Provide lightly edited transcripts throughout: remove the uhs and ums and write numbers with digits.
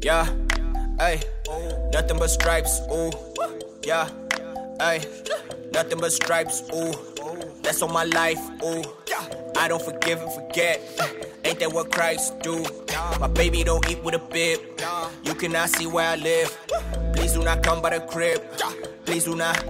Yeah, ayy, nothing but stripes, ooh. Yeah, ayy, nothing but stripes, ooh. That's on my life, ooh. I don't forgive and forget. Ain't that what Christ do? My baby don't eat with a bib. You cannot see where I live. Please do not come by the crib. Please do not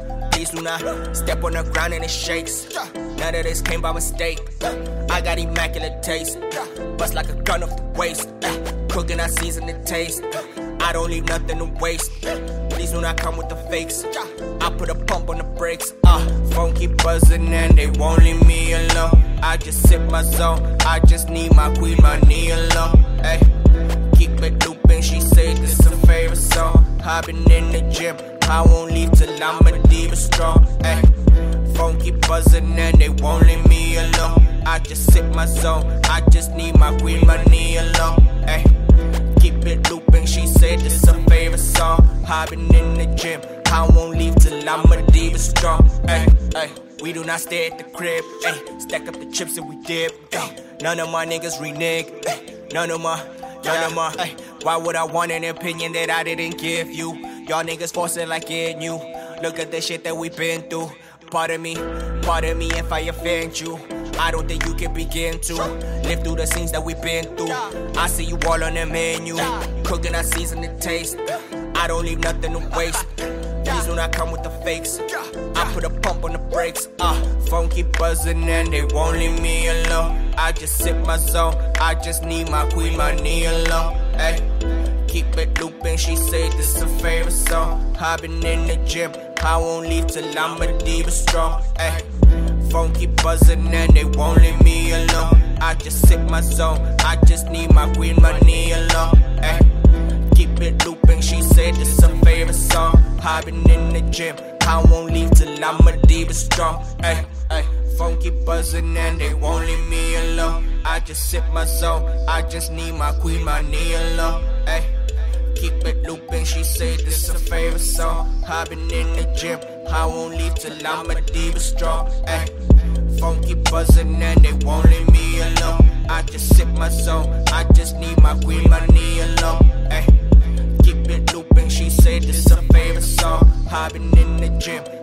step on the ground and it shakes. None of this came by mistake. I got immaculate taste. Bust like a gun off the waist. Cooking, I season the taste. I don't leave nothing to waste. Please do not come with the fakes. I put a pump on the brakes. Phone keep buzzing and they won't leave me alone. I just sip my zone. I just need my queen, my knee alone. Ay, keep it looping. She say this is her favorite song. I been in the gym. I won't leave till I'm a diva strong. Ay, phone keep buzzing and they won't leave me alone. I just sip my zone. I just need my queen, my knee alone. Ay, keep it looping. She said this is her favorite song. I been in the gym. I won't leave till I'm a diva strong. Ay, ay, we do not stay at the crib. Ay, stack up the chips and we dip. Ay, none of my niggas renege. Ay, none of my. Ay, why would I want an opinion that I didn't give you? Y'all niggas forcing like in you. Look at the shit that we been through. Pardon me if I offend you. I don't think you can begin to live through the scenes that we been through. I see you all on the menu. Cooking, I season the taste. I don't leave nothing to waste. Please do not come with the fakes. I put a pump on the brakes. Phone keep buzzing and they won't leave me alone. I just sip my zone. I just need my queen, my knee alone. Ay, keep it looping. She say this is her favorite song. I been in the gym. I won't leave till I'm a diva strong. Ay, phone keep buzzing and they won't leave me alone. I just sip my zone. I just need my queen, my knee alone. Ay, keep it looping. She said this is her favorite song. I been in the gym. I won't leave till I'm a diva strong. Ay, ay, phone keep buzzing and they won't leave me alone. I just sip my zone. I just need my queen, my knee alone. Ay, keep it looping. She said this is her favorite song. I been in the gym. I won't leave till I'm a diva strong. Ay, phone keep buzzing and they won't leave me alone. I just sip my zone. I just need my queen, my knee alone. Ay, keep it looping. She said this is her favorite song. I been in the gym.